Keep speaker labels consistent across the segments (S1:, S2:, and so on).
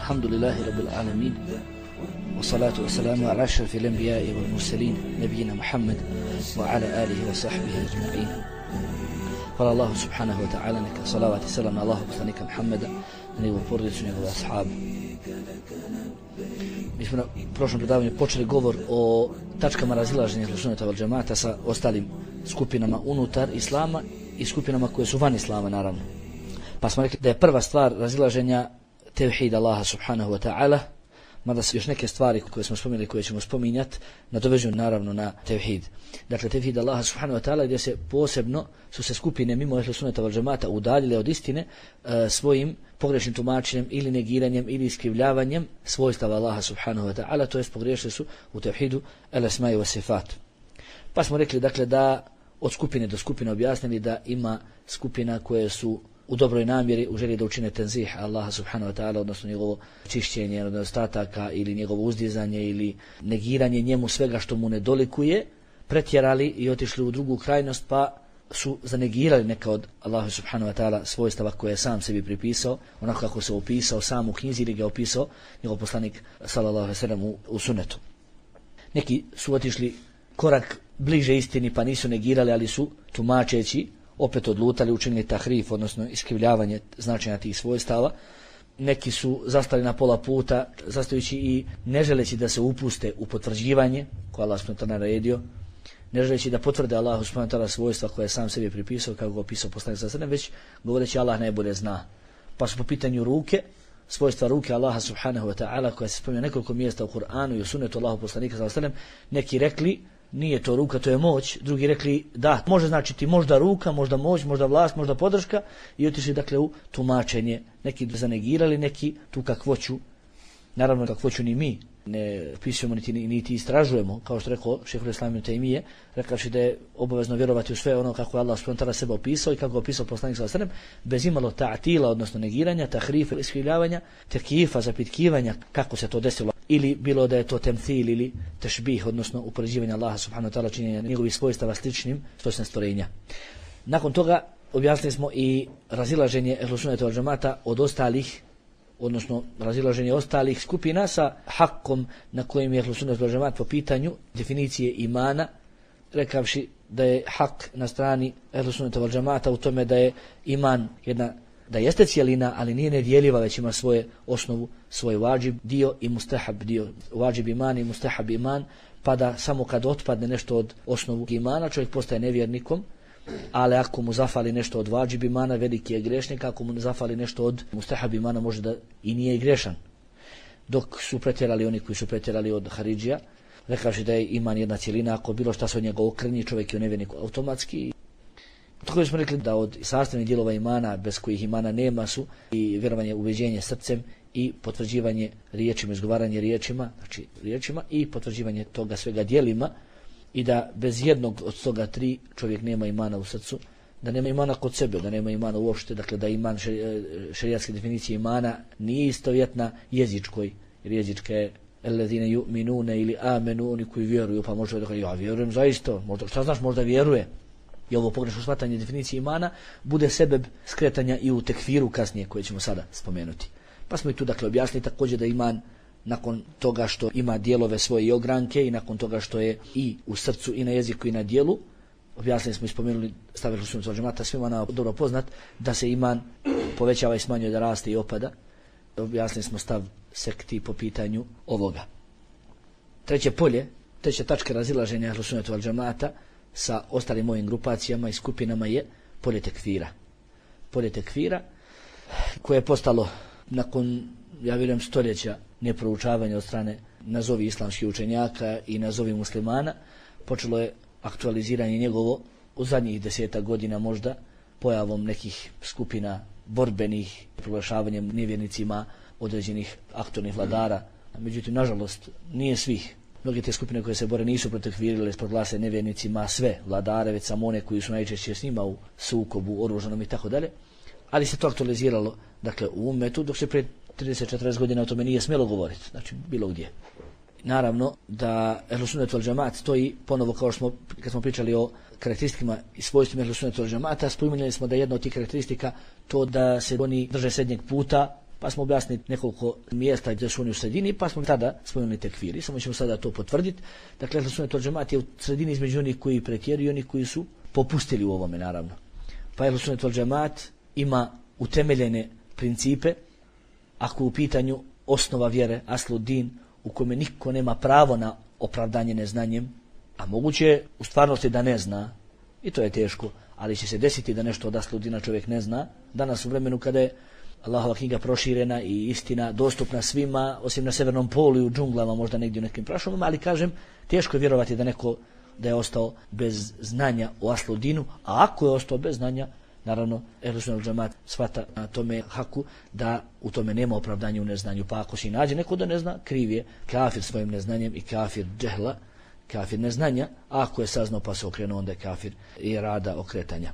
S1: الحمد لله رب العالمين والصلاة والسلام على أشرف الأنبياء والمرسلين نبينا محمد وعلى آله وصحبه أجمعين. Hvala Allahu subhanahu wa ta'ala, neka salavat i selam na Allahu poslanika Muhammeda, na njegovu porodicu, njegove ashabu. Mi smo na prošlom predavanju počeli govor o tačkama razilaženja Ahlu Sunneta vel Džemata sa ostalim skupinama unutar Islama i skupinama koje su van Islama, naravno. Pa smo rekli da je prva stvar razilaženja tevhid Allaha subhanahu wa ta'ala, mada su još neke stvari koje smo spominjali, koje ćemo spominjati, nadovežuju naravno na tevhid. Dakle, tevhid Allaha subhanahu wa ta'ala, gdje se posebno su se skupine mimo Ahlu Sunneta vel Džemata udaljile od istine svojim pogrešnim tumačenjem ili negiranjem ili iskrivljavanjem svojstava Allaha subhanahu wa ta'ala, to jest pogriješili su u tevhidu el-asma wa sifat. Pa smo rekli dakle da od skupine do skupine objasnili da ima skupina koje su u dobroj namjeri, u želji da učine tenzih Allaha subhanahu wa ta'ala, odnosno njegovo čišćenje od nedostataka ili njegovo uzdizanje ili negiranje njemu svega što mu ne dolikuje, pretjerali i otišli u drugu krajnost pa su zanegirali neka od Allaha subhanahu wa ta'ala svojstava koje je sam sebi pripisao, onako kako se opisao sam u knjizi ili ga opisao njegov poslanik sallallahu alejhi ve sellem u sunnetu. Neki su otišli korak bliže istini pa nisu negirali, ali su tumačeći opet odlutali, učinili tahrif, odnosno iskrivljavanje značenja tih svojstava. Neki su zastali na pola puta, zastajući i ne želeći da se upuste u potvrđivanje koje Allah subhanahu wa ta'ala naredio, ne želeći da potvrde Allahu subhanahu wa ta'ala svojstva koje je sam sebi pripisao, kako ga opisao poslanik sallallahu alejhi ve sellem, već govoreći Allah najbolje zna. Pa su po pitanju ruke, svojstva ruke Allaha subhanahu wa ta'ala, koja se spominje nekoliko mjesta u Kur'anu i u sunnetu Allahu poslanika sallallahu alejhi ve sellem, neki rekli nije to ruka, to je moć, drugi rekli da, može značiti možda ruka, možda moć, možda vlast, možda podrška, i otišli dakle u tumačenje. Neki zanegirali, neki tu kakvoću, naravno kakvoću ni mi ne pisujemo niti istražujemo, kao što rekao šejhul Islam ibn Tejmije, rekavši da je obavezno vjerovati u sve ono kako je Allah subhanahu wa ta'ala sebe opisao i kako ga opisao poslanik sallallahu alejhi ve sellem, bez imalo ta'tila, odnosno negiranja, tahrifa, iskrivljavanja, tekyifa, zapitkivanja kako se to desilo, ili bilo da je to temthil ili tešbih, odnosno upoređivanje Allaha subhanahu wa ta'ala, činjenja njegovih svojstava sličnim svojstvima stvorenja. Nakon toga objasnili smo i razilaženje Ahlu Sunneta vel Džemata od ostalih, odnosno razilaženje ostalih skupina sa hakom na kojim je Ahlu Sunneta vel Džemat po pitanju definicije imana, rekavši da je hak na strani Ahlu Sunneta vel Džemata u tome da je iman jedna, da jeste cijelina, ali nije nedjeljiva, već ima svoje osnovu, svoj vađib dio i mustahab dio. Vađib iman i mustahab iman, pa da samo kad otpadne nešto od osnovu imana čovjek postaje nevjernikom, ali ako mu zafali nešto od vađib imana, veliki je grešnik, ako mu zafali nešto od mustahab imana, može da i nije i grešan. Dok su pretjerali oni koji su pretjerali od Haridžija, rekavši da je iman jedna cijelina, ako bilo šta se od njega okrni, čovjek je u nevjerniku automatski. Tako smo rekli da od sastavnih dijelova imana, bez kojih imana nema, su i vjerovanje, ubeđenje srcem i potvrđivanje riječima, izgovaranje riječima, znači riječima, i potvrđivanje toga svega djelima, i da bez jednog od toga tri čovjek nema imana u srcu, da nema imana kod sebe, da nema imana uopšte, dakle da iman, šerijatske definicije imana nije istovjetna jezičkoj, jer jezička je alladine yu'minune ili amenu, oni koji vjeruju, pa može da kaže ja vjerujem zaista, možda, šta znaš, možda vjeruje. I ovo pogrešno shvatanje definicije imana bude sebeb skretanja i u tekfiru kasnije, koje ćemo sada spomenuti. Pa smo i tu dakle objasnili također da iman, nakon toga što ima dijelove svoje i ogranke, i nakon toga što je i u srcu i na jeziku i na dijelu, objasnili smo i spomenuli stav Ahlu Sunneta vel Džemata, svima nam dobro poznat da se iman povećava i smanjuje, da raste i opada. Objasnili smo stav sekti po pitanju ovoga. Treće polje, treća tačka razilaženja Ahlu Sunneta vel Džemata sa ostalim mojim grupacijama i skupinama je polje tekfira. Polje tekfira koje je postalo nakon, ja vjerujem, stoljeća neproučavanja od strane nazovi islamskih učenjaka i nazovi muslimana, počelo je aktualiziranje njegovo u zadnjih 10 godina možda, pojavom nekih skupina borbenih, proglašavanjem nevjernicima određenih aktualnih vladara. Međutim, nažalost, nije svih. Mnoge te skupine koje se bore nisu protekvirile, proglase nevjernicima sve vladare, već samo one koji su najčešće s njima u sukobu, oružanom i tako dalje. Ali se to aktualiziralo, dakle, u ummetu, dok se prije 30-40 godina o tome nije smjelo govoriti, znači bilo gdje. Naravno da Ahlu Sunneta vel Džemat stoji ponovo, kao što kad smo pričali o karakteristikama i svojstvima Ahlu Sunneta vel Džemata, spominjali smo da jedna od tih karakteristika to da se oni drže srednjeg puta pa smo objasnili nekoliko mjesta gdje su oni u sredini, pa smo tada spomenuli tekfir. I samo ćemo sada to potvrditi. Dakle, Ehlu Sunnet vel Džemaat je u sredini između onih koji pretjeruju i onih koji su popustili u ovome, naravno. Pa Ehlu Sunnet vel Džemaat ima utemeljene principe, ako u pitanju osnova vjere, aslu din, u kome niko nema pravo na opravdanje neznanjem, a moguće je u stvarnosti da ne zna, i to je teško, ali će se desiti da nešto od aslu dina čovjek ne zna. Danas u vremenu kada je Allahova knjiga proširena i istina dostupna svima, osim na severnom polu i u džunglama, možda negdje u nekim prašumama, ali kažem, teško je vjerovati da neko da je ostao bez znanja o aslu dinu, a ako je ostao bez znanja, naravno, Ehlu Sunnet vel Džemaat shvata na tome haku da u tome nema opravdanja u neznanju, pa ako si nađe neko da ne zna, kriv je kafir svojim neznanjem i kafir džehla, kafir neznanja, a ako je saznao pa se okrenuo, onda je kafir i rada okretanja.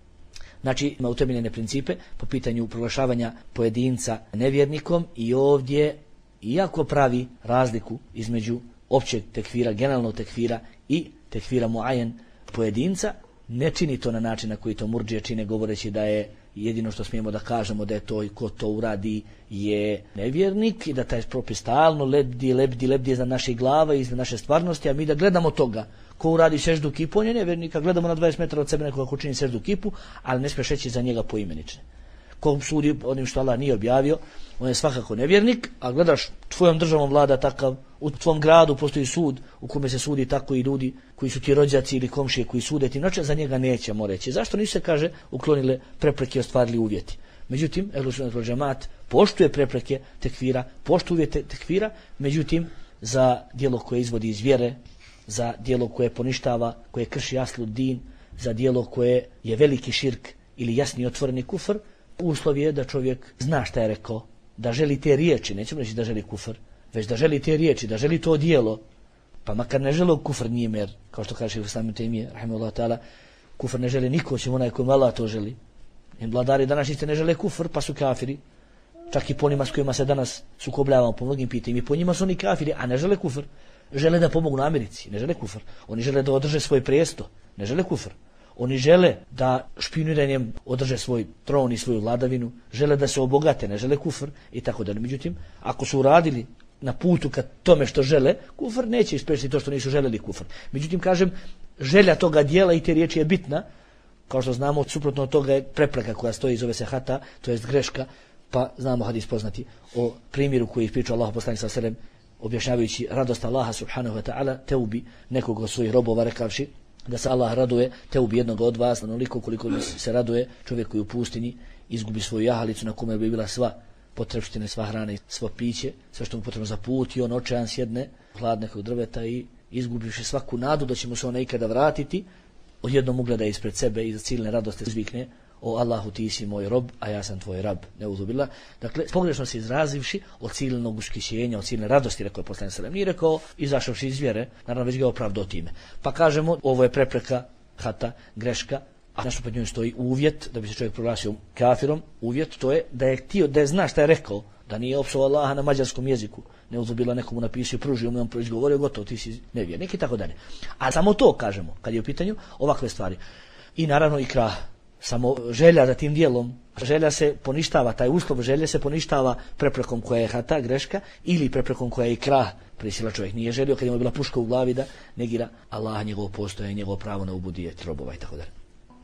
S1: Znači, ima utemeljene principe po pitanju proglašavanja pojedinca nevjernikom i ovdje, iako pravi razliku između općeg tekfira, generalnog tekfira i tekfira muajen pojedinca, ne čini to na način na koji to murdžije čine, govoreći da je jedino što smijemo da kažemo da je to i ko to uradi je nevjernik i da taj propis stalno lebdi iznad naših glava i iznad naše stvarnosti, a mi da gledamo toga ko uradi seždu kipu, on je nevjernik, a gledamo na 20 metara od sebe nekoga ko čini seždu kipu, ali ne smiješ reći za njega poimenične. Ko sudi onim što Allah nije objavio, on je svakako nevjernik, a gledaš tvojom državom vlada takav, u tvom gradu postoji sud u kome se sudi tako i ljudi koji su ti rođaci ili komšije koji sude ti noće, za njega nećemo reći. Zašto nisu se, kaže, uklonile prepreke i ostvarili uvjeti? Međutim, Ehlu Sunnet vel Džemaat poštuje prepreke tekfira, poštuje uvjete tekfira, međutim, za djelo koje izvodi iz vjere, za djelo koje poništava, koje krši aslu din, za djelo koje je veliki širk ili jasni otvoreni kufr, uslov je da čovjek zna šta je rekao, da želi te riječi, nećemo reći da želi kufr, već da želi te riječi, da želi to djelo, pa makar ne želi kufr nije mer, kao što kaže Islam ibn Tejmije, rahimahullah ta'ala, kufr ne želi niko, osim onaj kojim Allah to želi. I vladari današnjice ne žele kufr, pa su kafiri. Čak i po njima s kojima se danas sukobljavamo po mnogim pitanjima, i po njima su oni kafiri, a ne žele kufr. Žele da pomognu Americi, ne žele kufr. Oni žele da održe svoj prijesto, ne žele kufr. Oni žele da špijuniranjem održe svoj tron i svoju vladavinu, žele da se obogate, ne žele kufr i tako dalje. Međutim, ako su uradili na putu ka tome što žele, kufr neće ispriječiti to što nisu želeli kufr. Međutim, kažem, želja toga dijela i te riječi je bitna, kao što znamo, suprotno od toga je prepreka koja stoji, zove se hata, to jest greška, pa znamo hadis poznati o primjeru koji ispričao Allah poslanik sallallahu alejhi ve sellem, objašnjavajući radost Allaha subhanahu wa ta'ala teubi nekog od svojih robova, rekavši da se Allah raduje teubi jednog od vas, onoliko koliko se raduje čovjek koji u pustinji izgubi svoju jahalicu na kome bi bila sva potrebštine, sva hrana i svo piće, sve što mu potrebno za put, i on očajan sjedne hlad nekog drveta i izgubivši svaku nadu da će mu se ona ikada vratiti, odjednom ugleda ispred sebe i za ciljne radosti izvikne: o Allahu, ti si moj rob, a ja sam tvoj rab, neuzubila. Dakle, pogrešno se izrazivši od ciljnog ushićenja, od ciljne radosti, rekao je poslanik sallallahu alejhi ve sellem, nije rekao izašavši iz vjere, naravno već ga opravdao time. Pa kažemo, ovo je prepreka, hata, greška, a nešto pod njom stoji uvjet da bi se čovjek proglasio kafirom. Uvjet to je da je htio, da je zna šta je rekao, da nije opsovao Allaha na mađarskom jeziku, neuzubila, nekomu napisao, pružio mu, on izgovorio, gotovo, ti si nevjernik i tako dalje. A samo to kažemo kad je u pitanju ovakve stvari. I naravno i krah. Samo želja za tim dijelom, želja se poništava, taj uslov želje se poništava preprekom koja je hata, greška, ili preprekom koja je krah, prisila. Čovjek nije želio kad je mu bila puška u glavi da negira Allah, njegovo postojanje, njegovo pravo na ubudijet robova i tako dalje.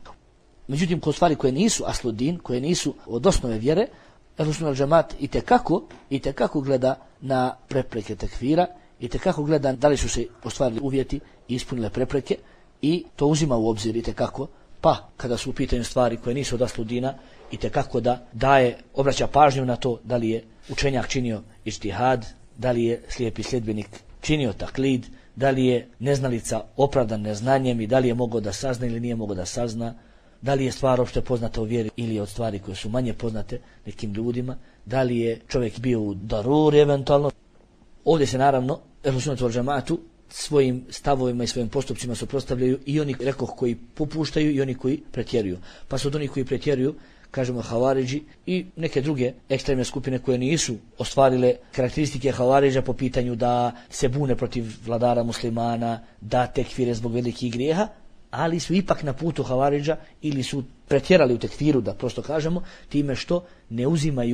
S1: Međutim, kod stvari koje nisu asludin, koje nisu od osnove vjere, Ehlu Sunnet vel Džemaat itekako gleda na prepreke tekfira, itekako gleda da li su se ostvarili uvjeti i ispunile prepreke, i to uzima u obzir itekako. Pa, kada su u pitanju stvari koje nisu od asludina, itekako da daje, obraća pažnju na to da li je učenjak činio ištihad, da li je slijepi sljedbenik činio taklid, da li je neznalica opravdan neznanjem i da li je mogao da sazna ili nije mogao da sazna, da li je stvar opšte poznata u vjeri ili od stvari koje su manje poznate nekim ljudima, da li je čovjek bio u daruri eventualno. Ovdje se naravno Ehlu Sunnetu vel Džemaatu svojim stavovima i svojim postupcima suprotstavljaju i oni, rekoh, koji popuštaju i oni koji pretjeruju. Pa su od onih koji pretjeruju, kažemo, Havaridži i neke druge ekstremne skupine koje nisu ostvarile karakteristike Havaridža po pitanju da se bune protiv vladara muslimana, da tekfire zbog velikih grijeha, ali su ipak na putu Havaridža ili su pretjerali u tekfiru, da prosto kažemo, time što ne uzimaju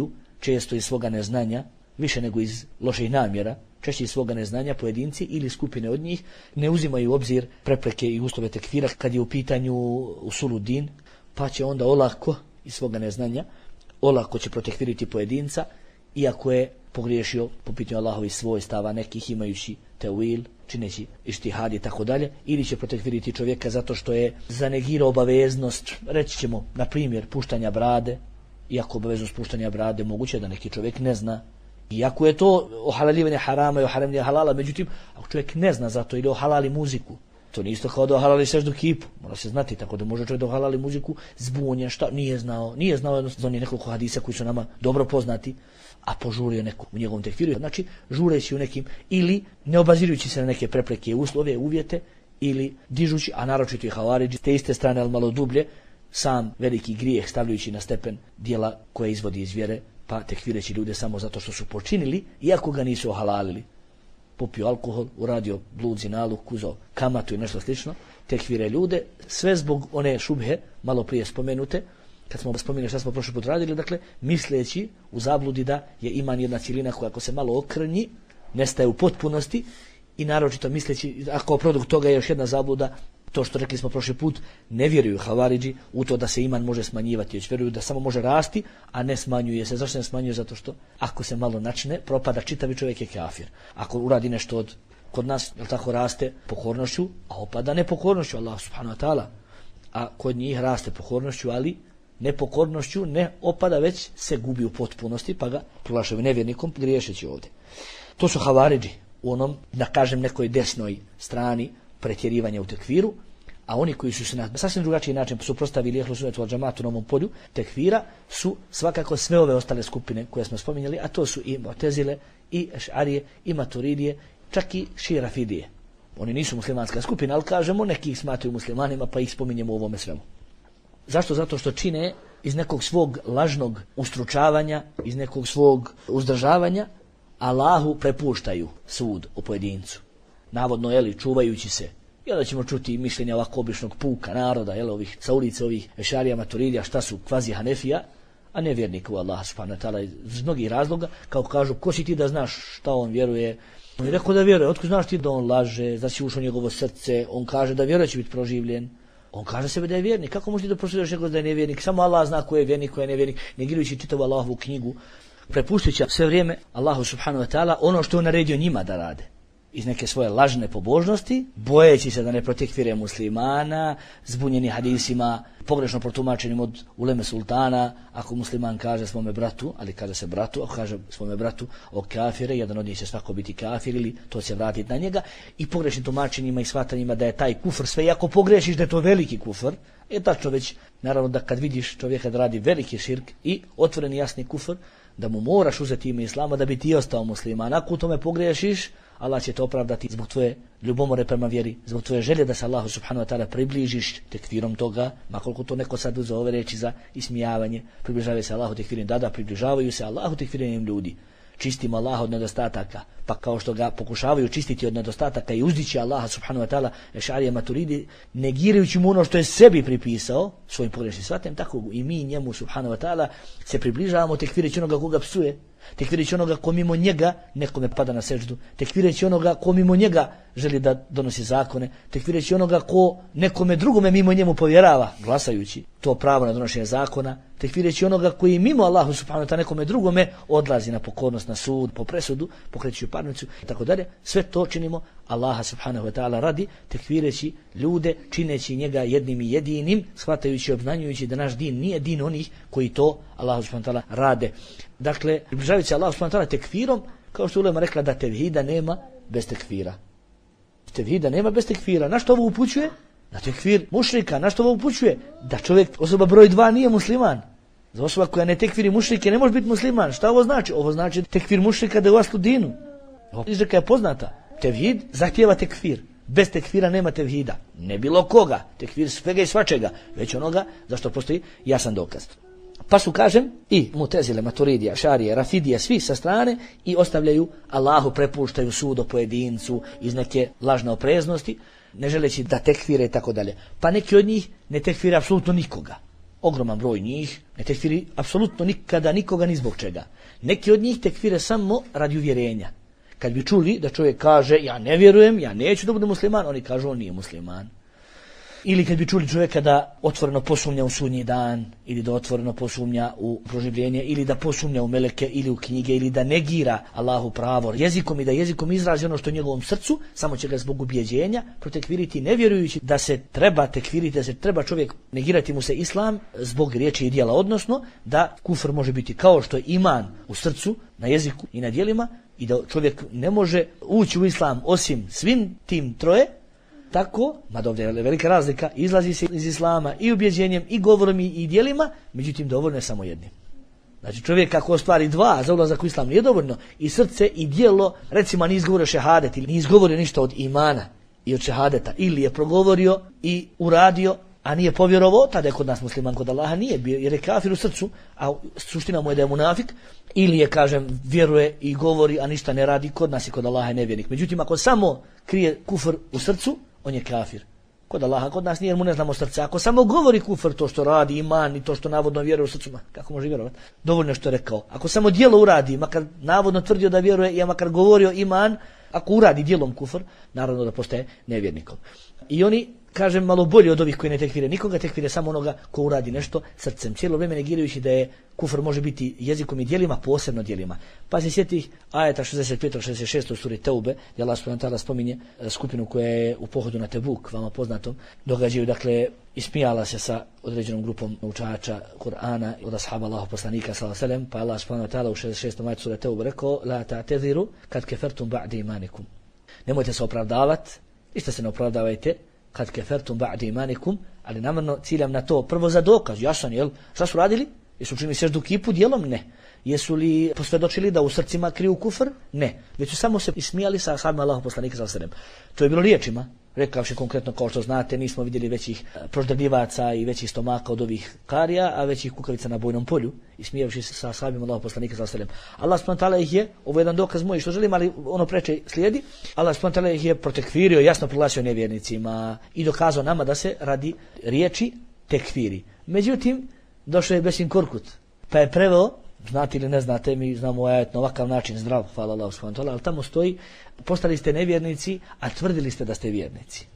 S1: često iz svoga neznanja, više nego iz loših namjera, češće iz svoga neznanja pojedinci ili skupine od njih ne uzimaju u obzir prepreke i uslove tekfira kad je u pitanju usuludin, pa će onda olako iz svoga neznanja, olako će protekfiriti pojedinca, iako je pogriješio po pitanju Allahovih svojstava, nekih imajući teuil, čineći ištihad i tako dalje, ili će protekfiriti čovjeka zato što je zanegirao obaveznost, reći ćemo, na primjer, puštanja brade, iako obaveznost puštanja brade moguće da neki čovjek ne zna, iako je to ohalaljivanje harama i oharamljivanje halala, međutim, ako čovjek ne zna zato ili ohalali muziku, to nije isto kao da ohalali seždu kipu, mora se znati, tako da može čovjek da ohalali muziku zbunjen, šta, nije znao jednostavno nekoliko hadisa koji su nama dobro poznati, a požurio neko u njegovom tekfiru, znači žureći u nekim ili ne obazirujući se na neke prepreke, uslove, uvjete, ili dižući, a naročito i havaridži, te iste strane, ali malo dublje, sam veliki grijeh stavljajući na stepen dijela koje izvodi iz vjere, pa tekfireći ljude samo zato što su počinili, iako ga nisu ohalalili. Popio alkohol, uradio blud, zinaluk, uzeo kamatu i nešto slično, tekfire ljude, sve zbog one šubhe, malo prije spomenute, kad smo spomenuli šta smo prošli put radili, dakle, misleći u zabludi da je iman jedna cjelina koja ako se malo okrnji, nestaje u potpunosti i naročito misleći, ako produkt toga je još jedna zabluda, to što rekli smo prošli put, ne vjeruju havaridži u to da se iman može smanjivati, već vjeruju da samo može rasti, a ne smanjuje se. Zašto ne smanjuje? Zato što ako se malo načne, propada čitavi čovjek je kafir. Ako uradi nešto kod nas, jel tako, raste pokornošću, a opada nepokornošću Allah subhanahu wa ta'ala, a kod njih raste pokornošću, ali nepokornošću ne opada, već se gubi u potpunosti, pa ga proglašaju nevjernikom, griješeći ovdje. To su havaridži u onom, da kažem, nekoj desnoj strani pretjerivanja u tekfiru, a oni koji su se na sasvim drugačiji način suprotstavili ehlu sunnetu vel džematu na ovom polju tekfira su svakako sve ove ostale skupine koje smo spominjali, a to su i Mu'tezile, i Eš'arije, i Maturidije, čak i Širafidije. Oni nisu muslimanska skupina, ali kažemo neki ih smatraju muslimanima, pa ih spominjemo u ovome svemu. Zašto? Zato što čine iz nekog svog lažnog ustručavanja, iz nekog svog uzdržavanja, Allahu prepuštaju sud o pojedincu. Navodno, čuvajući se. I onda ćemo čuti mišljenja ovako običnog puka naroda, ovih sa ulice, ovih Ešarija, Maturidija, šta su kvazi Hanefija, a ne vjernika u Allah subhanahu wa ta'ala iz mnogih razloga, kao kažu, ko si ti da znaš šta on vjeruje? On je rekao da vjeruje, otkud znaš ti da on laže, da si ušao njegovo srce, on kaže da vjeruje će biti proživljen. On kaže sebe da je vjernik. Kako možeš ti da proširaš nekog da je nevjernik? Samo Allah zna ko je vjernik, ko je nevjernik, negirujući čitavu Allahovu knjigu, prepuštujući sve vrijeme Allahu subhanahu wa ta'ala ono što on naredio njima da rade. Iz neke svoje lažne pobožnosti, bojeći se da ne protekfire muslimana, zbunjeni hadisima, pogrešno protumačenim od uleme sultana, ako musliman kaže svome bratu, ali kaže se bratu, ako kaže svome bratu o kafire, jedan od njih će svako biti kafir ili to će vratiti na njega, i pogrešnim tumačenjima i shvatanjima da je taj kufr sve, i ako pogrešiš da je to veliki kufr, je tačno već, naravno da kad vidiš čovjeka da radi veliki širk i otvoreni jasni kufr, da mu moraš uzeti ime islama da bi ti ostao musliman. Ako u tome pogrešiš, Allah će te opravdati zbog tvoje ljubomore prema vjeri, zbog tvoje želje da se Allahu subhanahu wa ta'ala približiš tekfirom toga, makoliko to neko sad uzeo ove reči za ismijavanje, približavaju se Allahu tekfirom, da približavaju se Allahu tekfirom ljudi. Čistimo Allaha od nedostataka, pa kao što ga pokušavaju čistiti od nedostataka i uzdići Allaha subhanahu wa ta'ala Eš'arija, Maturidi, negirajući mu ono što je sebi pripisao svojim pogrešnim shvatanjem, tako i mi njemu subhanahu wa ta'ala se približavamo tekfireći onoga koga psuje, tekfireći onoga ko mimo njega nekome pada na seždu, tekfireći onoga ko mimo njega želi da donosi zakone, tekfireći onoga ko nekome drugome mimo njemu povjerava, glasajući to pravo na donošenje zakona, tekfireći onoga koji mimo Allahu subhanahu wa ta'ala nekome drugome odlazi na pokornost, na sud, po presudu, pokrećući parnicu i tako dalje. Sve to činimo Allaha subhanahu wa ta'ala radi, tekfireći ljude, čineći njega jednim i jedinim, shvatajući i obznanjujući da naš din nije din onih koji to Allahu subhanahu wa ta'ala rade. Dakle, približavajući se Allahu subhanahu wa ta'ala tekfirom, kao što ulema rekla da tevhida nema bez tekfira. Tevhida nema bez tekfira. Na što ovo upućuje? Na tekfir mušrika. Na što ovo upućuje? Da čovjek, osoba broj 2 nije musliman. Za osoba koja ne tekfiri mušrike ne može biti musliman. Šta ovo znači? Ovo znači tekfir mušrika da je u aslu dinu. Ovo izreka je poznata. Tevhid zahtijeva tekfir. Bez tekfira nema tevhida. Ne bilo koga. Tekfir svega i svačega. Već onoga zašto postoji jasan dokaz. Pa su, kažem, i Mu'tezile, Maturidija, Šarije, Rafidije, svi sa strane i ostavljaju Allahu, prepuštaju sud o pojedincu iz neke lažne opreznosti, ne želeći da tekfire i tako dalje. Pa neki od njih ne tekfire apsolutno nikoga. ogroman broj njih ne tekfiri apsolutno nikada nikoga ni zbog čega. Neki od njih tekfire samo radi uvjerenja. Kad bi čuli da čovjek kaže ja ne vjerujem, ja neću da budem musliman, oni kažu on nije musliman. Ili kad bi čuli čovjeka da otvoreno posumnja u sudnji dan, ili da otvoreno posumnja u proživljenje, ili da posumnja u meleke, ili u knjige, ili da negira Allahu pravo jezikom i da jezikom izrazi ono što je u njegovom srcu, samo će ga zbog ubjeđenja protekviriti, ne vjerujući da se treba tekviriti, da se treba čovjek negirati mu se islam zbog riječi i djela, odnosno da kufr može biti kao što je iman u srcu, na jeziku i na djelima, i da čovjek ne može ući u islam osim svim tim troje. Tako, mada ovdje je velika razlika, izlazi se iz islama i ubjeđenjem i govorom i djelima, međutim dovoljno je samo jednim. Znači čovjek ako ostvari dva za ulazak u islam nije dovoljno, i srce i djelo, recimo nije izgovorio šehadet ili nije izgovorio ništa od imana i od šehadeta, ili je progovorio i uradio, a nije povjerovao, tada je kod nas musliman, kod Allaha nije bio, jer je kafir u srcu, a suština mu je da je munafik, ili je, kažem, vjeruje i govori, a ništa ne radi, kod nas i kod Allaha je nevjernik. Međutim, ako samo krije kufr u srcu, on je kafir. Kod Allaha, kod nas nije, jer mu ne znamo srce. Ako samo govori kufr, to što radi, iman i to što navodno vjeruje u srcu, kako može vjerovati? Dovoljno što je rekao. Ako samo djelo uradi, makar navodno tvrdio da vjeruje i makar govorio iman, ako uradi djelom kufr, naravno da postaje nevjernikom. I oni, kažem, malo bolje od ovih koji ne tekfire nikoga, tekfire samo onoga ko uradi nešto srcem. Cijelo vrijeme negirajući da je kufr može biti jezikom i djelima, posebno djelima. Pa se sjeti ajeta 65-66 u suri Teube, gdje Allah subhanahu wa ta'ala spominje skupinu koja je u pohodu na Tebuk, vama poznatom, događaju, dakle, ismijala se sa određenom grupom učača Kur'ana od ashaba Allahu poslanika sallallahu alejhi ve sellem, pa Allah subhanahu wa ta'ala u 66. ajetu sure Teube rekao: "La ta'tadiru kad kafartum ba'da imanikum." Nemojte se opravdavati, ništa se ne opravdavajte kad kefertum ba'di imanikum, ali namjerno ciljam na to prvo za dokaz, jasan, jel? Šta su radili? Jesu učinili seždu kipu dijelom? Ne. Jesu li posvjedočili da u srcima kriju kufr? Ne. Već su samo se ismijali sa ashabima Allahu poslanika sallallahu alejhi ve sellem. To je bilo riječima, rekavši konkretno, kao što znate, nismo vidjeli većih proždrljivaca i većih stomaka od ovih karija, a većih kukavica na bojnom polju, ismijavši se sa ashabima Allahu poslanika sallallahu alejhi ve sellem. Allah subhanahu wa ta'ala ih je, ovo je jedan dokaz moj što želim, ali ono preče slijedi, Allah subhanahu wa ta'ala ih je protekfirio, jasno proglasio nevjernicima i dokazao nama da se radi riječi tekfiri. Međutim, došao je Besim Korkut, pa je preveo, znate ili ne znate, mi znamo ajet na ovakav način zdrav, hvala Allahu subhanahu wa ta'ala, ali tamo stoji: postali ste nevjernici, a tvrdili ste da ste vjernici.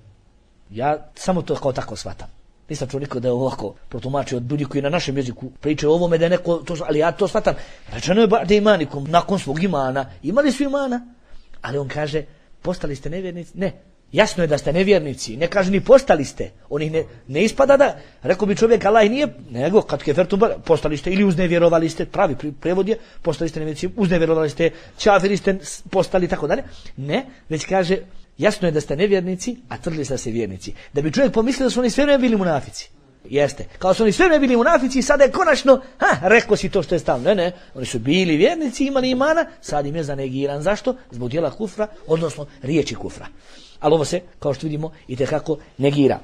S1: Ja samo to kao tako shvatam. Nisam čuo niko da je ovako protumačio od ljudi koji na našem jeziku pričaju o ovome, da je neko to, ali ja to shvatam. Rečeno je ba'de imanikum, nakon svog imana, imali su imana, ali on kaže postali ste nevjernici, ne. Jasno je da ste nevjernici, ne kaže ni postali ste, oni ne ispada da, rekao bi čovjek Allah nije, nego kad kefertum postali ste ili uznevjerovali ste, pravi prevod je postali ste nevjernici, uznevjerovali ste, čafiri ste postali, tako dalje. Ne, već kaže jasno je da ste nevjernici, a tvrdili ste da ste vjernici. Da bi čovjek pomislio da su oni sve ne bili munafici. Jeste, kao su oni sve ne bili munafici, sada je konačno, rekao si to što je stavno. Ne, oni su bili vjernici, imali imana, sad im je zanegiran. Zašto? Zbog djela kufra, odnosno riječi kufra. Ali ovo se, kao što vidimo, itekako negira.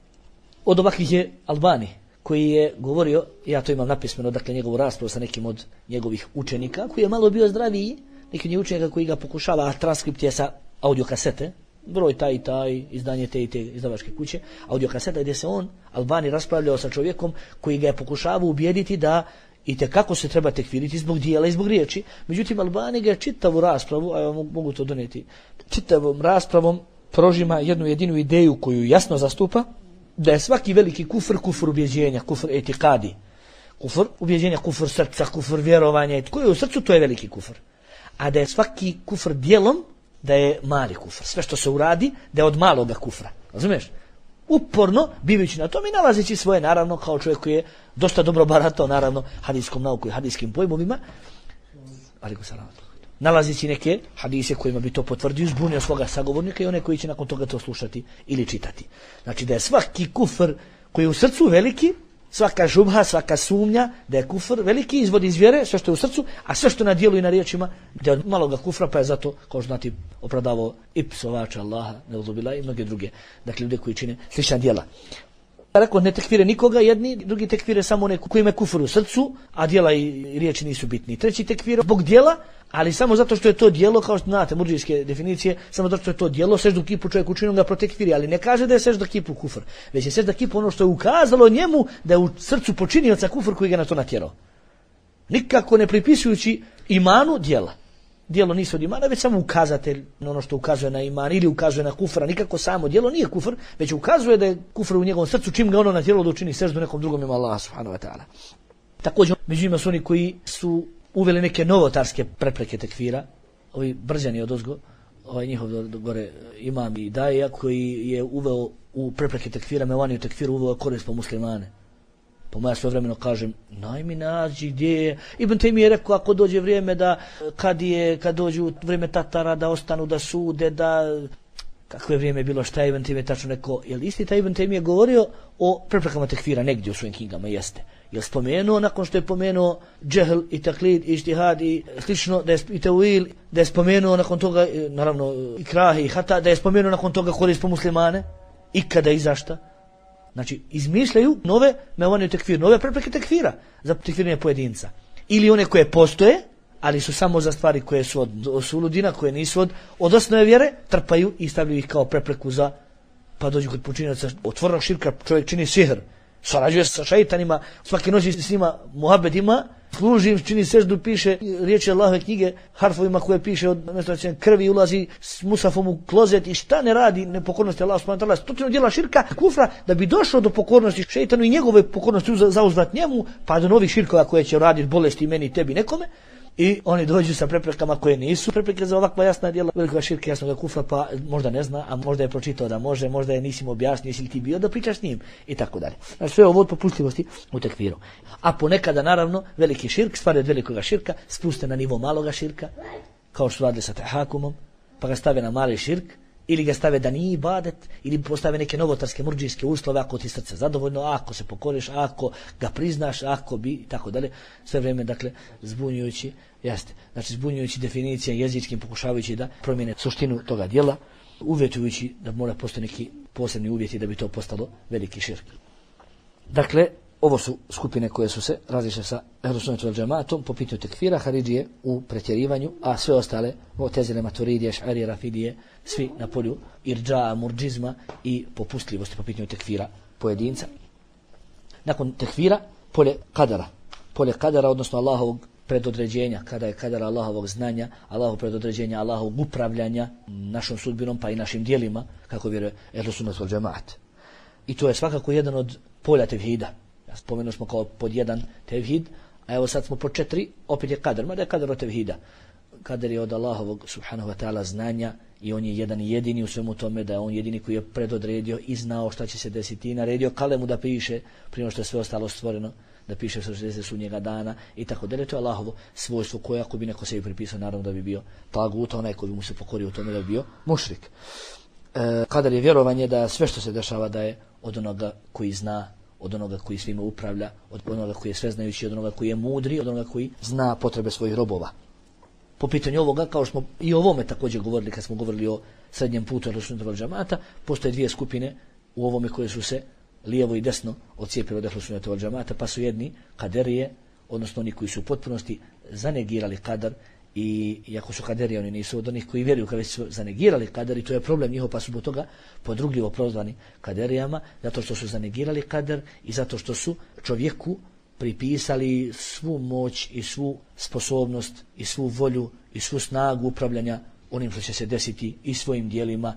S1: Od ovakvih je Albani, koji je govorio, ja to imam napismeno, dakle njegovu raspravu sa nekim od njegovih učenika, koji je malo bio zdraviji, neki od učenika koji ga pokušava, a transkript je sa audio kasete, broj taj i taj, izdanje te i te izdavačke kuće, audio kaseta gdje se on, Albani, raspravljao sa čovjekom koji ga je pokušavao ubijediti da itekako se treba tekfiriti zbog dijela i zbog riječi. Međutim, Albani ga je čitavu raspravu, a ja mogu to donijeti, čitavom raspravom prožima jednu jedinu ideju koju jasno zastupa, da je svaki veliki kufr, kufr ubjeđenja, kufr etikadi, kufr ubjeđenja, kufr srca, kufr vjerovanja, tko je u srcu, to je veliki kufr. A da je svaki kufr dijelom, da je mali kufr. Sve što se uradi, da je od maloga kufra. Razumiješ? Uporno, bivajući na tom i nalazeći svoje, naravno, kao čovjek koji je dosta dobro baratao, naravno, hadijskom nauku i hadijskim pojmovima, nalazeći neke hadise kojima bi to potvrdio, zbunio svoga sagovornika i one koji će nakon toga to slušati ili čitati. Znači da je svaki kufr koji je u srcu veliki, svaka žubha, svaka sumnja, da je kufr veliki, izvodi iz vjere, sve što je u srcu, a sve što na dijelu i na riječima, da je od maloga kufra, pa je zato, kao što znati, opravdavao i psovača Allaha, neuzubila, i mnoge druge, dakle, ljude koji čine slična djela. Rekao, ne tekfire nikoga, jedni, drugi tekfire samo one koji imaju kufr u srcu, a djela i riječi nisu bitni. Treći tekfire zbog djela, ali samo zato što je to djelo, kao što znate, murdžijske definicije, samo zato što je to djelo, seždu kipu čovjek učinom ga protekfiri, ali ne kaže da je sežda kipu kufr, već je sežda kipu ono što je ukazalo njemu da je u srcu počinioca kufr koji ga na to natjerao. Nikako ne pripisujući imanu djela. Djelo nisu od imana, već samo ukazatelj na ono što ukazuje na iman ili ukazuje na kufra. Nikako samo djelo nije kufr, već ukazuje da je kufr u njegovom srcu čim ga ono natjeralo da učini seždu nekom drugom ima Allah subhanahu wa ta'ala. Također, među njima su oni koji su uveli neke novotarske prepreke tekfira, ovi brđani odozgo, njihov gore imam i daja koji je uveo u prepreke tekfira, mevaniju tekfiru uveo korist po muslimane. Po moja svojevremeno kažem, najmi nađi gdje je. Ibn Taymi je rekao, ako dođe vrijeme da, kad dođu vrijeme Tatara, da ostanu, da sude, da... Kakvo je vrijeme bilo, šta je Ibn Taymi tačno rekao? Jel isti taj Ibn Taymi je govorio o preprekama tekfira negdje u svojim knjigama? Jeste. Jel spomenuo, nakon što je pomenuo džehl i taklid i ijtihad i slično, da je i tevil, da je spomenuo nakon toga, naravno, ikrah i hata, da je spomenuo nakon toga korist po muslimane? I kada i zašta? Znači, izmišljaju nove mevaniju tekfir, nove prepreke tekfira za tekfiranje pojedinca. Ili one koje postoje, ali su samo za stvari koje su od suludina, koje nisu od osnove vjere, trpaju i stavljaju ih kao prepreku za, pa dođu kod počinioca otvorenog širka, čovjek čini sihr, sarađuje sa šeitanima, svake noći s njima muhabet ima, služi, čini seždu, piše riječi Allahove knjige, harfovima koje piše od krvi, ulazi s musafom u klozet i šta ne radi nepokornosti Allah subhanahu wa ta'ala, stotinu djela širka, kufra, da bi došao do pokornosti šeitanu i njegove pokornosti zauzvrat njemu, pa do novih širkova koje će raditi bolesti meni i tebi nekome. I oni dođu sa preprekama koje nisu prepreke za ovakva jasna djela velikog širka, jasnog kufra, pa možda ne zna, a možda je pročitao da može, možda je nisi mu objasnio, jesi li ti bio da pričaš s njim i tako dalje. Znači sve ovo od popustljivosti u tekfiru. A ponekada naravno veliki širk, stvari od velikog širka spuste na nivo maloga širka, kao što radili sa tahakumom, pa ga stave na mali širk, ili ga stave da nije ibadet, ili postave neke novotarske murdžijske uslove, ako ti srce zadovoljno, ako se pokoriš, ako ga priznaš, ako bi, i tako dalje. Sve vrijeme, dakle, zbunjujući, jeste, znači zbunjujući definicije jezičkim, pokušavajući da promijene suštinu toga djela, uvjetujući da mora postoji neki posebni uvjeti da bi to postalo veliki širk. Dakle, ovo su skupine koje su se različile sa Ehlu sunnetom vel džematom po pitanju tekfira, haridžije u pretjerivanju, a sve ostale, Mu'tezile, Maturidije, Eš'arije, Rafidije, svi na polju irđa, murdžizma i popustljivosti po pitanju tekfira pojedinca. Nakon tekfira, polje kadara. Polje kadara, odnosno Allahovog predodređenja, kada je kadara Allahovog znanja, Allahovog predodređenja, Allahovog upravljanja našom sudbinom pa i našim dijelima, kako vjeruje Ehlu sunnet vel džemat. I to je svakako jedan od polja tevhida. Spomenuli smo kao pod jedan tevhid, a evo sad smo pod 4, opet je kadar, mada je kadar od tevhida. Kadar je od Allahovog subhanahu wa ta'ala znanja i on je jedan i jedini u svemu tome, da je on jedini koji je predodredio i znao šta će se desiti i naredio kalemu da piše prije što je sve ostalo stvoreno, da piše što će se njega dana i tako dalje. To je Allahovo svojstvo koje ako bi neko sebi pripisao, naravno da bi bio tagut, onaj koji bi mu se pokorio u tome da bi bio mušrik. Kadar je vjerovanje da sve što se dešava da je od onoga koji zna, od onoga koji svima upravlja, od onoga koji je sveznajući, od onoga koji je mudri, od onoga koji zna potrebe svojih robova. Po pitanju ovoga, kao što smo i o ovome također govorili kad smo govorili o srednjem putu Ehlu sunneta vel džemata, postoje dvije skupine u ovome koje su se lijevo i desno odcijepili od Ehlu sunneta vel džemata, pa su jedni kaderije, odnosno oni koji su u potpunosti zanegirali kadar, i iako su kaderije, oni nisu od onih koji vjeruju, kada su zanegirali kadar, i to je problem njihov, pa su zbog toga podrugljivo prozvani kaderijama, zato što su zanegirali kadar i zato što su čovjeku pripisali svu moć i svu sposobnost i svu volju i svu snagu upravljanja onim što će se desiti i svojim dijelima,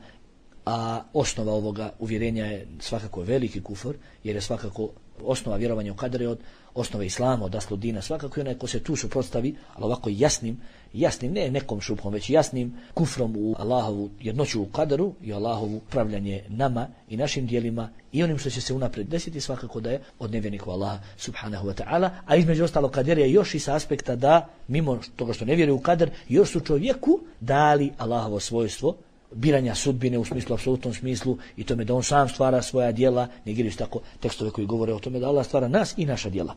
S1: a osnova ovoga uvjerenja je svakako veliki kufr, jer je svakako osnova vjerovanja u kadar je od osnove islama, od aslu dina, svakako je onaj ko se tu suprotstavi, ali ovako jasnim, ne nekom šupom, već jasnim kufrom u Allahovu jednoću u kadaru i Allahovu upravljanje nama i našim dijelima i onim što će se unaprijed desiti, svakako da je od nevjernika Allaha subhanahu wa ta'ala, a između ostalo kader je još i sa aspekta da, mimo toga što ne vjeruju u kadar, još su čovjeku dali Allahovo svojstvo biranja sudbine u smislu, apsolutnom smislu, i tome da on sam stvara svoja djela, negirajući tako tekstove koji govore o tome da Allah stvara nas i naša djela.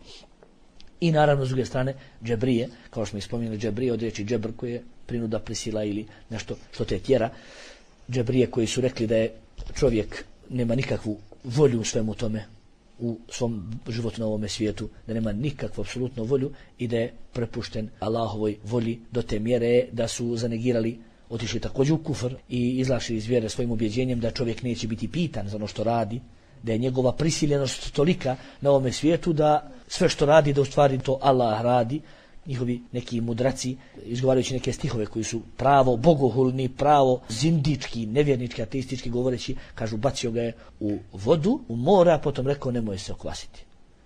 S1: I naravno, s druge strane, džebrije, kao što smo spominjali, džebrije od riječi džebr, koje je prinuda, prisila ili nešto što te tjera. Džebrije koji su rekli da je čovjek nema nikakvu volju u svemu tome, u svom životu na ovome svijetu, da nema nikakvu apsolutnu volju i da je prepušten Allahovoj volji do te mjere da su zanegirali, otišli također u kufr i izašli iz vjere svojim ubjeđenjem da čovjek neće biti pitan za ono što radi, da je njegova prisiljenost tolika na ovome svijetu da sve što radi, da u stvari to Allah radi. Njihovi neki mudraci, izgovarajući neke stihove koji su pravo bogohulni, pravo zindički, nevjernički, ateistički govoreći, kažu bacio ga je u vodu, u mora, a potom rekao nemoj se okvasiti.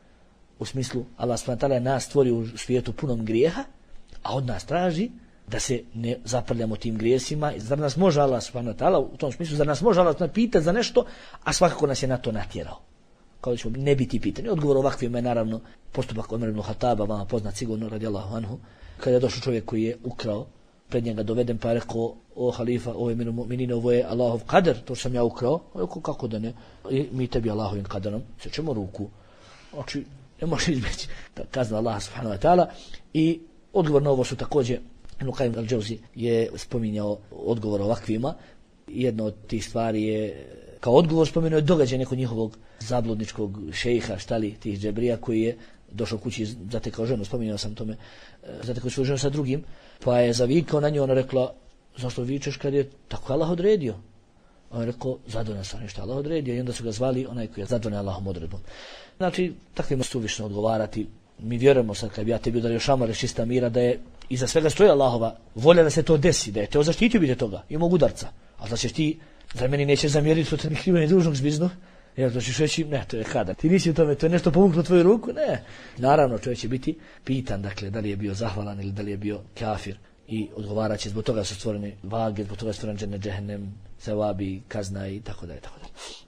S1: U smislu, Allah s.w.t. je nas stvorio u svijetu punom grijeha, a od nas traži da se ne zaprljamo tim grijesima. Zar nas može Allah s.w.t. u tom smislu, zar nas može Allah pitati za nešto, a svakako nas je na to natjerao. Kao da ćemo ne biti pitani. Odgovor ovakvima je naravno postupak Omer ibn Hataba, vama poznat sigurno, radijallahu anhu, kada je došao čovjek koji je ukrao, pred njega doveden, pa je rekao, o halifa, o emir mu'minina, ovo je Allahov kader, to sam ja ukrao. Rekao, kako da ne? I mi tebi Allahovim kaderom sjećemo ruku. Znači, ne može izbjeći kazna Allah subhanahu wa ta'ala. I odgovor na ovo su također, Ibn Qayyim al-Jawzi je spominjao odgovor ovakvima. Jedna od tih stvari je, kao odgovor spomenuo je događaj nekog njihovog zabludničkog šejha, štali tih džebrija, koji je došao kući, zatekao ženu, spominjao sam tome, zatekao svoju ženu sa drugim, pa je zavikao na nju, ona rekla, zašto vičeš kad je tako Allah odredio? On je rekao, zadovoljan sam ništa Allah odredio, i onda su ga zvali onaj koji je zadovoljan Allahom odredbom. Znači, takvima suvišno odgovarati. Mi vjerujemo sad, kad bi ja tebi udario šamar iz čista mira, da je iza svega stoji Allahova volja da se to desi, da je te zaštitio bi te toga, i mog udarca. A da ćeš ti, za meni neće zamjeriti što te mi krivo dužnog zbiznu, jer to ćeš reći, ne, to je kada. Ti nisi u tome, to je nešto povuklo tvoju ruku, ne. Naravno, čovjek će biti pitan, dakle, da li je bio zahvalan ili da li je bio kafir, i odgovarat će, zbog toga su stvorene vage, zbog toga je stvoren džennet, džehennem, sevabi, kazna i tako dalje, tako dalje.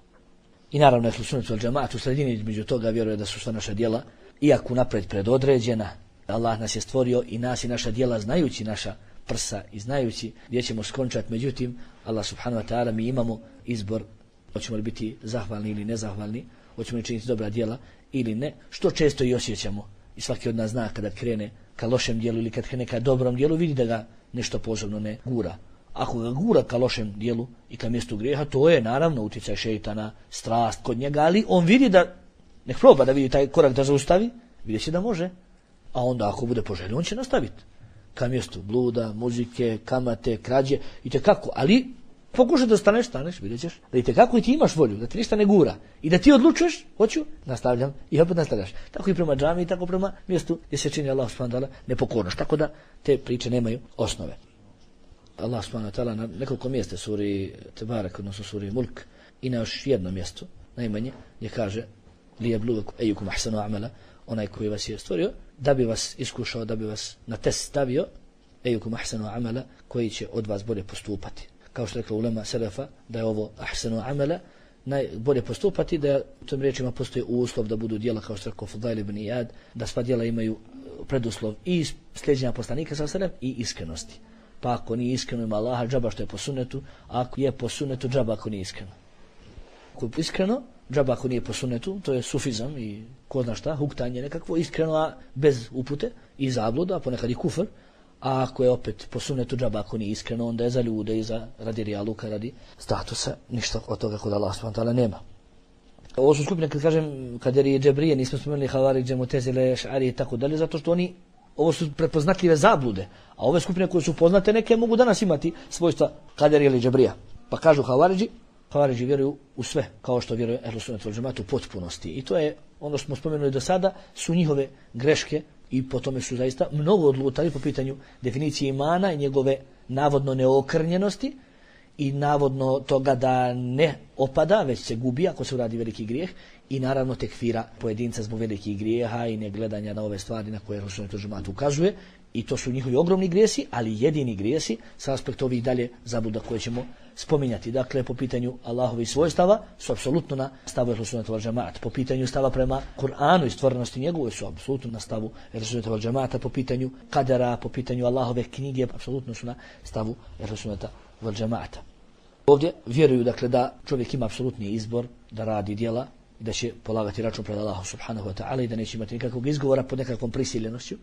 S1: I naravno, ehlu sunnetu vel džemaat u sredini između toga vjeruje da su sva naša djela, iako napred predodređena, Allah nas je stvorio i nas i naša djela, znajući naša prsa i znajući gdje ćemo skončati. Međutim, Allah subhanahu wa ta'ala, mi imamo izbor, hoćemo li biti zahvalni ili nezahvalni, hoćemo li činiti dobra djela ili ne, što često i osjećamo. I svaki od nas zna kada krene ka lošem djelu ili kad krene ka dobrom djelu, vidi da ga nešto posebno ne gura. Ako ga gura ka lošem djelu i ka mjestu grijeha, to je naravno utjecaj šejtana, strast kod njega, ali on vidi da, nek proba da vidi taj korak da zaustavi, vidjet će da može. A onda ako bude poželio, on će nastaviti ka mjestu bluda, muzike, kamate, krađe, i tekako. Ali pokušaj da staneš, vidjet ćeš da i tekako i ti imaš volju, da ti ništa ne gura i da ti odlučuješ, hoću, nastavljam, i opet nastavljaš. Tako i prema džami, tako prema mjestu gdje se čini Allah subhanahu wa ta'ala nepokornost. Tako da te priče nemaju osnove. Allah subhanahu wa ta'ala na nekoliko mjesta suri Tebarek, odnosno suri Mulk, i na još jedno mjesto, najmanje, gdje kaže liyabluwakum ayyukum ahsanu amala, onaj koji vas je stvorio, da bi vas iskušao, da bi vas na test stavio, ayyukum ahsanu amala, koji će od vas bolje postupati. Kao što rekla ulema selefa, da je ovo ahsanu amala, najbolje postupati, da u tom riječima postoji uslov da budu djela, kao što rekao Fudail ibn Iyad, da sva djela imaju preduslov i sljeđenja poslanika sallallahu alejhi ve sellem i iskrenosti. Pa ako nije iskreno ima Allaha, džaba što je po sunnetu, a ako je po sunnetu, džaba ako nije iskreno. Ako je iskreno, džaba ako nije po sunnetu, to je sufizam i ko zna šta, huktanje nekakvo, iskreno, a bez upute i zabluda, a ponekad i kufr. A ako je opet po sunnetu, džaba ako nije iskreno, onda je za ljude i za radi rijaluka, radi statusa, ništa od toga kod Allah subhanahu wa ta'ala nema. Ovo su skupine, kad kažem kaderi i džebrije, nismo spomenuli Havaridže, Mutezile, Šari i tako dalje, zato što oni, ovo su prepoznatljive zablude, a ove skupine koje su poznate, neke mogu danas imati svojstva kaderi ili džebrija. Pa kažu Havaridži vjeruju u sve, kao što vjeruje ehlu sunnet vel džemaat u potpunosti. I to je ono što smo spomenuli do sada, su njihove greške i po tome su zaista mnogo odlutali po pitanju definicije imana i njegove navodno neokrnjenosti i navodno toga da ne opada, već se gubi ako se uradi veliki grijeh, i naravno tekfira pojedinca zbog velikih grijeha i negledanja na ove stvari na koje ehlu sunnet vel džemaat ukazuje. I to su njihovi ogromni grijesi, ali jedini grijesi sa aspekta ovih dalje zabluda koje ćemo spominjati. Dakle, po pitanju Allahovih svojstava su apsolutno na stavu ehlu sunneta vel džemaat. Po pitanju stava prema Kur'anu i stvorenosti njegovoj su apsolutno na stavu ehlu sunneta vel džemaata. Po pitanju kadera, po pitanju Allahove knjige, apsolutno su na stavu ehlu sunneta vel džemaata. Ovdje vjeruju, dakle, da čovjek ima apsolutni izbor da radi djela i da će polagati račun pred Allahom subhanahu wa ta'ala i da neće imati nikakvog izgovora pod nekakvom prisiljenošću.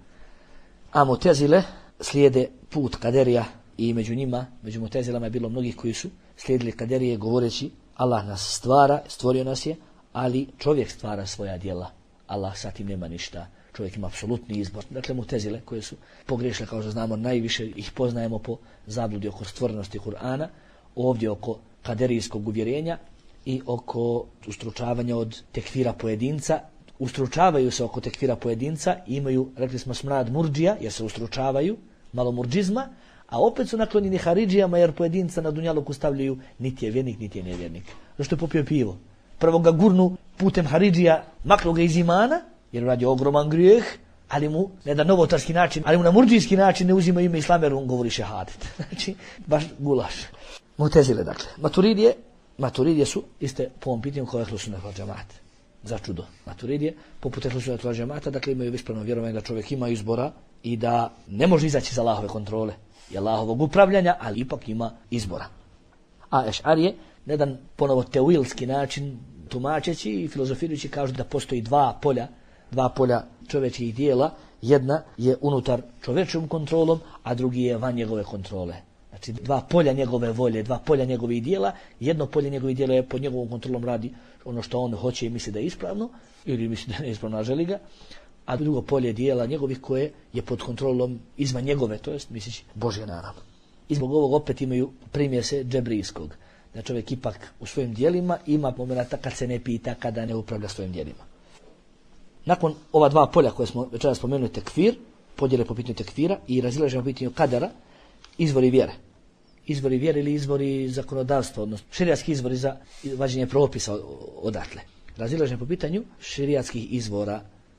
S1: A Mutezile slijede put kaderija i među njima, među Mutezilama je bilo mnogih koji su slijedili kaderije govoreći Allah nas stvara, stvorio nas je, ali čovjek stvara svoja djela. Allah sa tim nema ništa. Čovjek ima apsolutni izbor. Dakle, Mutezile koje su pogrešile, kao što znamo, najviše ih poznajemo po zabludi oko stvorenosti Kur'ana, ovdje oko kaderijskog uvjerenja i oko ustručavanja od tekfira pojedinca. Ustručavaju se oko tekfira pojedinca, imaju, rekli smo, smrad murdžija, jer se ustručavaju, malo murdžizma, a opet su naklonjeni haridžijama, jer pojedinca na dunjaluku stavljaju niti je vjernik, niti je nevjernik. Zašto je popio pivo? Prvo ga gurnu putem haridžija, maknu ga iz imana, jer radi ogroman grijeh, ali mu, ne da novotarski način, ali mu na murdžijski način ne uzima ime islama, jer on govori šehadet. Znači, baš gulaš. Mutezile, dakle. Maturidije su iste po ovom pitanju kao ehlu sunnet vel džemaat. Za čudo. Maturidije, poput ehlu sunnet vel džemaata, dakle imaju ispravno vjerovanje da čovjek ima izbora i da ne može izaći iz Allahove kontrole i Allahovog upravljanja, ali ipak ima izbora. A Eš'arije, na jedan ponovo teuilski način, tumačeći i filozofirajući, kažu da postoji dva polja čovječih dijela. Jedna je unutar čovječom kontrolom, a drugi je van njegove kontrole. Znači, dva polja njegove volje, dva polja njegovih dijela. Jedno polje njegovih dijela je pod njegovom kontrolom radi ono što on hoće i misli da je ispravno, ili misli da je ispravno, a želi ga. A drugo polje dijela njegovih koje je pod kontrolom izvan njegove, to jest mislići Božja naravno. I zbog ovog opet imaju primjer se džebrijskog. Da čovjek ipak u svojim dijelima ima momenata kad se ne pita, kada ne upravlja svojim dijelima. Nakon ova dva polja koje smo večeras spomenuli, tekfir, podjele po pitanju tekfira i razilaženje po pitanju kadara, izvori vjere. Izvori vjere ili izvori zakonodavstva, odnosno šerijatski izvori za vađenje propisa odatle. Razilaženje po pitanju šerijatskih izvora.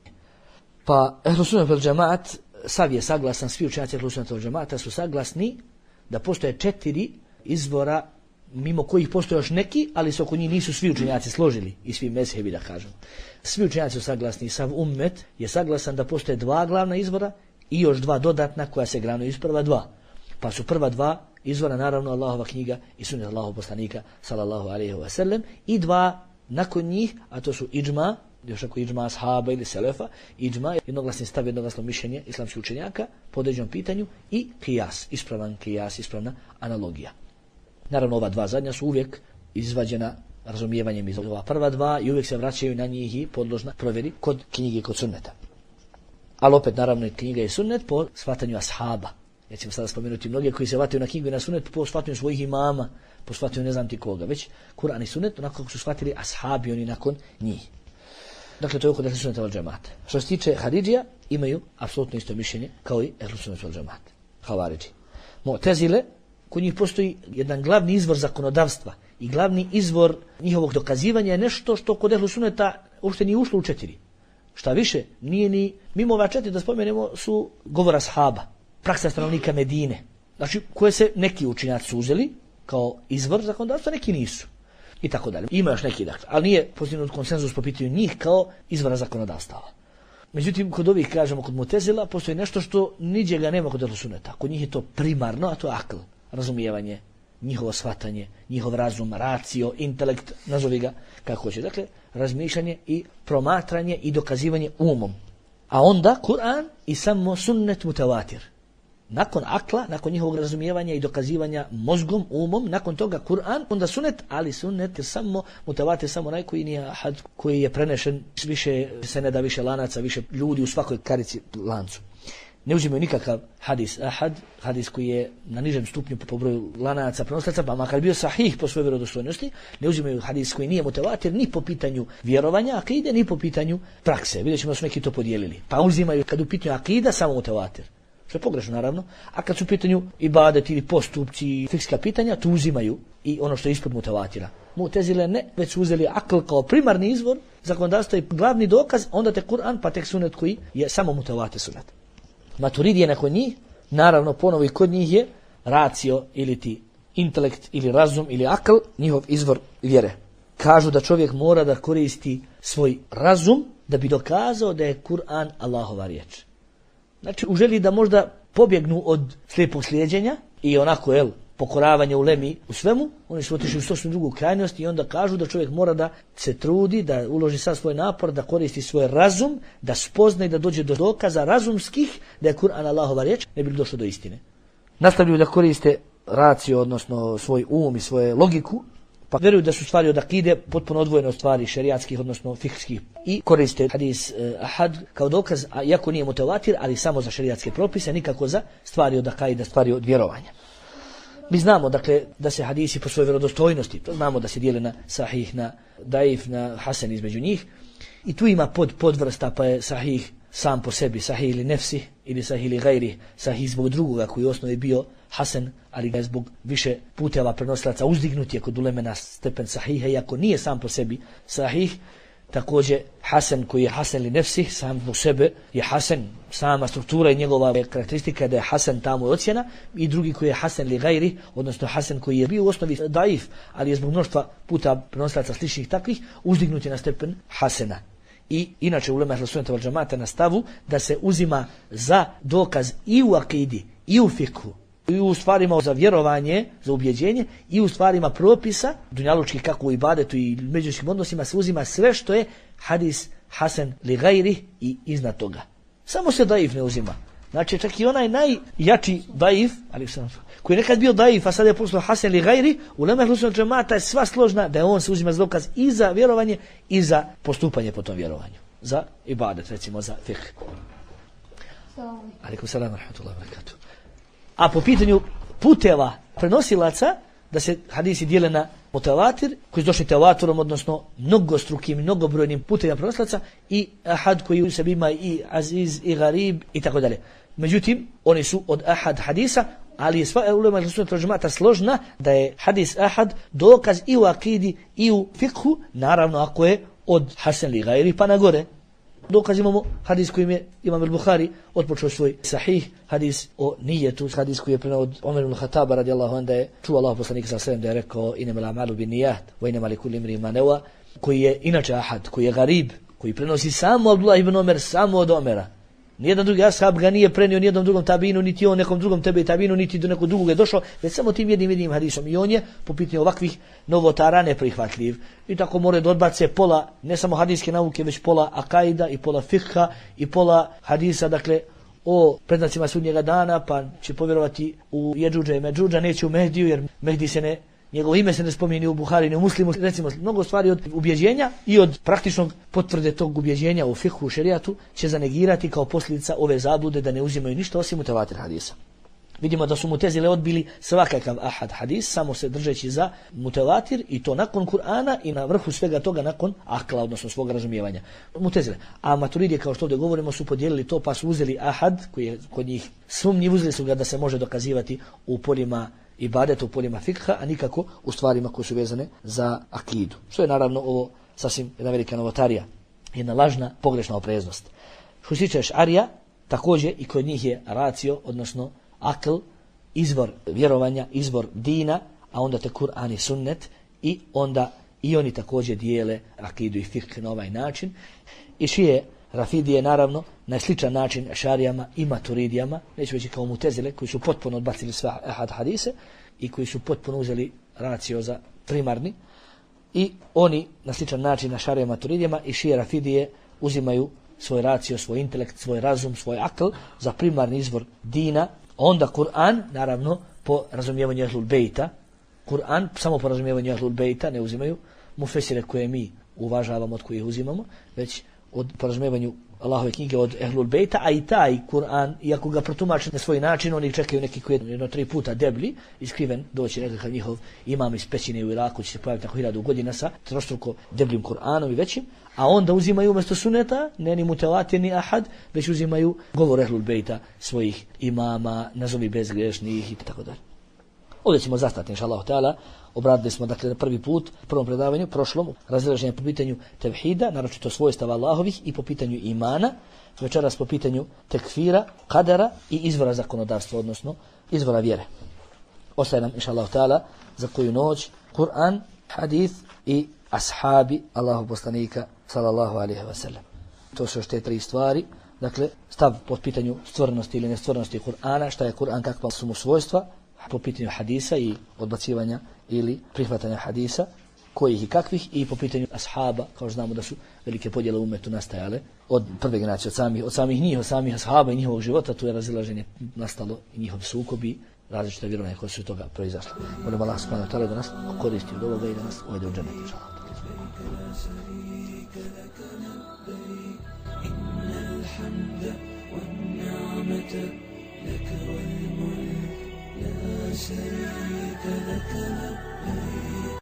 S1: Pa ehlu sunnet vel džemaat sav je saglasan, svi učenjaci ehlu sunnet vel džemaata su saglasni da postoje 4 izvora mimo kojih postoje još neki, ali se oko njih nisu svi učenjaci složili i svi mezhebi, da kažem. Svi učenjaci su saglasni, sav ummet je saglasan da postoje 2 glavna izvora i još 2 dodatna koja se granuju iz prva 2. Pa su prva 2 izvora naravno Allahova knjiga i sunnet Allahovog poslanika sallallahu alejhi ve sellem i 2 nakon njih, a to su idžma, još ako idžma ashaba ili selefa, idžma, jednoglasni stav, jednoglasno mišljenje islamskih učenjaka po određenom pitanju i kijas, ispravan kijas, ispravna analogija. Naravno, ova 2 zadnja su uvijek izvađena razumijevanjem iz ova prva 2 i uvijek se vraćaju na njih i podložna provjeri kod knjige i kod sunneta. Ali opet, naravno, knjiga i sunnet po shvatanju ashaba. Ja ćemo sada spomenuti mnoge koji se vataju na knjigu i na sunnet po shvatanju svojih imama, po shvatanju ne znam ti koga, već Kur'an i sunnet onako kako su shvatili ashabi oni nakon njih. Dakle, to je oko ehlu sunneta vel džemaata. Što se tiče haridžija, imaju apsolutno isto mišljenje kao i ehlu sunneta vel džemaata. Havaridži. Mu'tezile, kod njih postoji jedan glavni izvor zakonodavstva i glavni izvor njihovog dokazivanja je nešto što kod ehlu sunneta uopšte nije ušlo u 4. Šta više, nije ni mimo ova 4 da spomenemo su govora ashaba, praksa stanovnika Medine. Znači, koje se neki učenjaci su uzeli kao izvor zakonodavstva, neki nisu. I tako dalje. Ima još neki, dakle, ali nije postignut konsenzus po pitanju njih kao izvora zakonodavstava. Međutim, kod ovih, kažemo, kod Mutezila postoji nešto što niđe ga nema kod ehlu sunneta. Kod njih je to primarno, a to je akl, razumijevanje, njihovo shvatanje, njihov razum, racio, intelekt, nazovi ga kako hoće. Dakle, razmišljanje i promatranje i dokazivanje umom. A onda Kur'an i samo sunnet mutavatir. Nakon akla, nakon njihovog razumijevanja i dokazivanja mozgom, umom, nakon toga Kur'an, onda sunnet, ali sunnet je samo mutavatir, samo onaj koji nije ahad, koji je prenešen više seneda, više lanaca, više ljudi u svakoj karici lancu. Ne uzimaju nikakav hadis ahad, hadis koji je na nižem stupnju po broju lanaca prenoslaca, pa makar bio sahih po svojoj vjerodostojnosti, ne uzimaju hadis koji nije mutavatir ni po pitanju vjerovanja akide, ni po pitanju prakse. Vidjet ćemo da su neki to podijelili. Pa uzimaju kad u pitanju akida samo mutavatir. Što je pogrešno naravno, a kad su u pitanju ibadet ili postupci, fikska pitanja, tu uzimaju i ono što je ispod mutavatira. Mu'tezile ne, već su uzeli akl kao primarni izvor zakonodavstva i glavni dokaz, onda te Kur'an pa tek sunnet koji je samo mutavatir sunnet. Maturidije nakon njih, naravno ponovo i kod njih je racio ili ti intelekt ili razum ili akl, njihov izvor vjere. Kažu da čovjek mora da koristi svoj razum da bi dokazao da je Kur'an Allahova riječ. Znači, u želji da možda pobjegnu od slijepog slijeđenja i onako, pokoravanja ulemi u svemu, oni su otišli u sasvim drugu krajnost i onda kažu da čovjek mora da se trudi, da uloži sad svoj napor, da koristi svoj razum, da spozna i da dođe do dokaza razumskih da je Kur'an Allahova riječ, ne bi li došlo do istine. Nastavljaju da koriste raciju, odnosno svoj um i svoju logiku, pa vjeruju da su stvari od akide potpuno odvojene od stvari šerijatskih, odnosno fikskih, i koriste hadis ahad kao dokaz, a iako nije mutevatir, ali samo za šerijatske propise, nikako za stvari od akide, stvari od vjerovanja. Mi znamo, dakle, da se hadisi po svojoj vjerodostojnosti, to znamo da se dijele na sahih, na daif, na hasan između njih, i tu ima podvrsta, pa je sahih sam po sebi, sahih ili nefsi, ili sahih ili gajri, sahih zbog drugoga koji u osnovi bio hasan, ali ga je zbog više puteva prenosilaca uzdignut je kod uleme na stepen sahiha, iako nije sam po sebi sahih. Također hasan koji je hasan ili nefsi, sam zbog sebe je hasan, sama struktura i njegova karakteristika da je hasan, tamo je ocjena, i drugi koji je hasan ili gajri, odnosno hasan koji je bio u osnovi daif, ali je zbog mnoštva puta prenosilaca sličnih takvih uzdignut je na stepen hasana. I inače ulema Ehlu Sunneta vel Džemata na stavu da se uzima za dokaz i u akidi, i u fikhu, i u stvarima za vjerovanje, za ubjeđenje, i u stvarima propisa, dunjalučkih kako u ibadetu i međuljudskih odnosima, se uzima sve što je hadis hasan li gajri i iznad toga. Samo se daif ne uzima. Znači čak i onaj najjači daif, ali koji je nekad bio daif, a sada je postao hasan li gajri, ulema Ehlu Sunneta vel Džemata je sva složna da je on se uzima za dokaz i za vjerovanje i za postupanje po tom vjerovanju. Za ibadet, recimo za fiqh. Alejkum selam ve rahmetullahi ve berekatuh. A po pitanju puteva prenosilaca, da se hadisi dijele na mutevatir, koji su došli tevaturom, odnosno mnogostrukim, mnogobrojnim putevima prenosilaca, i ahad koji u sebi ima i aziz, i garib, i tako dalje. Međutim, oni su od ahad hadisa, ali je sva ulema Ehlu Sunneta vel Džemata složna da je hadis ahad dokaz i u akidi i u fikhu, naravno ako je od hasan li gajri pa na gore. Dokaz imamo hadis kojim je Imam al-Bukhari otpočeo svoj sahih, hadis o nijetu, hadis koji je prenio od Omer ibn Khattaba radijallahu anhu da je čuo Allahu poslanika sallallahu alejhi ve sellem da je rekao innamal a'malu binniyat wa innamal likulli imri'in ma nawa, koji je inače ahad, koji je garib, koji prenosi samo Abdullah ibn Omer, samo od Omera. Nijedan drugi ashab ga nije prenio nijednom drugom tabinu, niti on nekom drugom tebe tabinu, niti do nekog drugog je došao, već samo tim jednim hadisom. I on je po pitanju ovakvih novotara neprihvatljiv. I tako mora da odbace pola, ne samo hadijske nauke, već pola akaida i pola fikha i pola hadisa, dakle, o predznacima sudnjega dana, pa će povjerovati u Jedžudža i Medžudža, neće u Mehdiju, jer Mehdi se ne, njegovo ime se ne spominje ni u Buhari, ni u Muslimu, recimo mnogo stvari od ubjeđenja i od praktičnog potvrde tog ubjeđenja u fikhu, u šerijatu, će zanegirati kao posljedica ove zablude da ne uzimaju ništa osim mutevatir hadisa. Vidimo da su mutezile odbili svakakav ahad hadis, samo se držeći za mutevatir, i to nakon Kur'ana i na vrhu svega toga nakon akla, odnosno svog razumijevanja. Mutezile. A maturidije, kao što ovdje govorimo, su podijelili to, pa su uzeli ahad, koji je kod njih sumnjiv, uzeli su ga da se može dokazivati u poljima ibadeta, u poljima fikha, a nikako u stvarima koje su vezane za akidu. Što je naravno ovo sasvim jedna velika novotarija, jedna lažna, pogrešna opreznost. Što se tiče Ešarija, također i kod njih je racio, odnosno akl, izvor vjerovanja, izvor dina, a onda te Kur'an i sunnet, i onda i oni također dijele akidu i fikh na ovaj način. I šije Rafidije naravno na sličan način Ešarijama i Maturidijama, neću reći kao Mutezile, koji su potpuno odbacili sve ahad hadise i koji su potpuno uzeli racio za primarni, i oni na sličan način Ešarijama i Maturidijama i šije Rafidije uzimaju svoj racio, svoj intelekt, svoj razum, svoj akl za primarni izvor dina. Onda Kur'an, naravno, po razumijevanju Ehlul Bejta, Kur'an samo po razumijevanju Ehlul Bejta ne uzimaju mufesire koje mi uvažavamo, od kojih uzimamo, već po razumijevanju Allahove knjige od Ehlul Bejta, a i taj Kur'an, iako ga protumače na svoj način, oni čekaju neki koji je 3 puta deblji, iskriven, doći nekakav njihov imam iz pećine u Iraku, će se pojaviti nakon 1000 godina sa trostruko debljim Kur'anom i većim, a onda uzimaju umjesto suneta, ne ni mutevatir ni ahad, već uzimaju govor Ehlul Bejta, svojih imama, nazovi bezgrešnih i tako dalje. Ovdje ćemo zastati, inšallahu ta'ala. Obradili smo, dakle, prvi put, prvom predavanju, prošlom, razilaženje po pitanju tevhida, naročito svojstava Allahovih, i po pitanju imana, večeras po pitanju tekfira, kadara i izvora zakonodavstva, odnosno izvora vjere. Ostaje nam, inšallahu ta'ala, za koju noć Kur'an, hadith i ashabi Allahov poslanika, sallallahu alaihi wa sallam. To su još te 3 stvari. Dakle, stav po pitanju stvarnosti ili nestvarnosti Kur'ana, šta je Kur'an, kakva su mu svojstva, po pitanju hadisa i odbacivanja ili prihvatanja hadisa, kojih i kakvih, i po pitanju ashaba, kao što znamo da su velike podjele u umetu nastajale od prve generacije, od samih njih, od samih ashaba i njihovog života, tu je razilaženje nastalo i njihov sukobi, različite vjerovanja koje su iz toga proizašle. Molim Allah subhanahu wa ta'ala da nas koristi od ovoga i da nas uvede u džennet, inša Allah. لك والملك لا شريك لك لبيك